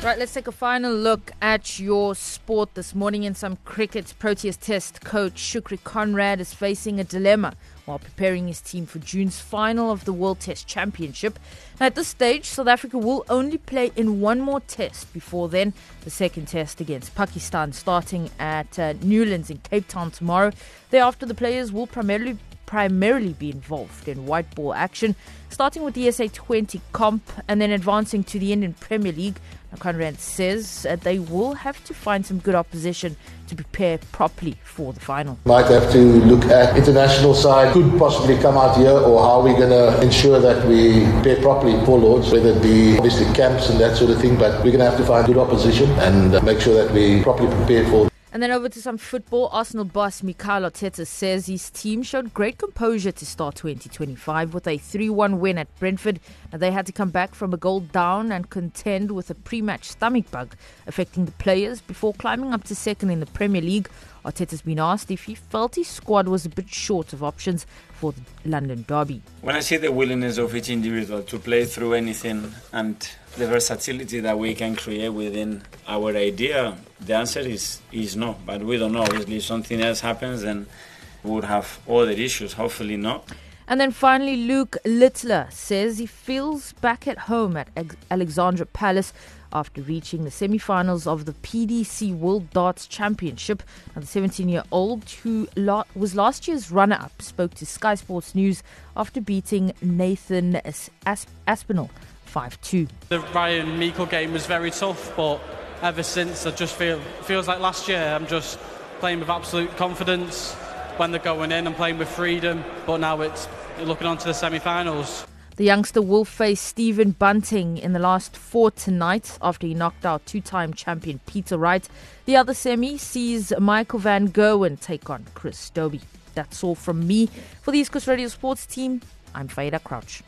Right, let's take a final look at your sport this morning in some cricket. Proteas Test coach Shukri Conrad is facing a dilemma while preparing his team for June's final of the World Test Championship. Now, at this stage, South Africa will only play in one more test before then, the second test against Pakistan, starting at Newlands in Cape Town tomorrow. Thereafter, the players will primarily be involved in white ball action, starting with the SA20 comp and then advancing to the Indian Premier League. Now, Conrad says they will have to find some good opposition to prepare properly for the final. Might have to look at international side, could possibly come out here, or how we're going to ensure that we prepare properly for Lords, whether it be obviously camps and that sort of thing, but we're going to have to find good opposition and make sure that we properly prepare for. And then over to some football. Arsenal boss Mikel Arteta says his team showed great composure to start 2025 with a 3-1 win at Brentford. Now, they had to come back from a goal down and contend with a pre-match stomach bug affecting the players before climbing up to second in the Premier League. Arteta's been asked if he felt his squad was a bit short of options for the London derby. When I see the willingness of each individual to play through anything and the versatility that we can create within our idea, the answer is no. But we don't know. Obviously, if something else happens, then we would have other issues. Hopefully not. And then finally, Luke Littler says he feels back at home at Alexandra Palace after reaching the semi-finals of the PDC World Darts Championship. Now, the 17-year-old, who was last year's runner-up, spoke to Sky Sports News after beating Nathan Aspinall 5-2. The Ryan Meikle game was very tough, but ever since I just feels like last year I'm just playing with absolute confidence. When they're going in, I'm playing with freedom, but now it's looking on to the semi-finals. The youngster will face Stephen Bunting in the last four tonight after he knocked out two-time champion Peter Wright. The other semi sees Michael van Gerwen take on Chris Dobie. That's all from me. For the East Coast Radio Sports team, I'm Faida Crouch.